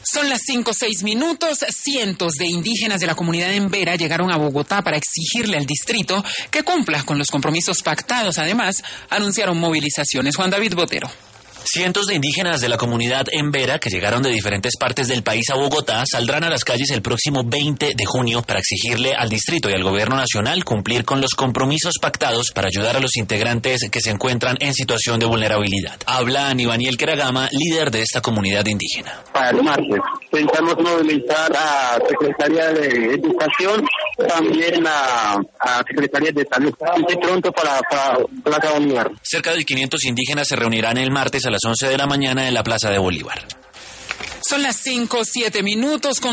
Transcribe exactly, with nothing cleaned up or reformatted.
Son las cinco seis minutos. Cientos de indígenas de la comunidad Embera llegaron a Bogotá para exigirle al distrito que cumpla con los compromisos pactados. Además, anunciaron movilizaciones. Juan David Botero. Cientos de indígenas de la comunidad Embera que llegaron de diferentes partes del país a Bogotá saldrán a las calles el próximo veinte de junio para exigirle al distrito y al gobierno nacional cumplir con los compromisos pactados para ayudar a los integrantes que se encuentran en situación de vulnerabilidad. Habla Anibaniel Keragama, líder de esta comunidad indígena. Para el martes pensamos movilizar a Secretaría de Educación, también a, a Secretaría de Salud, y de pronto para, para Plaza Bolívar. Cerca de quinientos indígenas se reunirán el martes a las once de la mañana en la Plaza de Bolívar. Son las cinco siete minutos. Con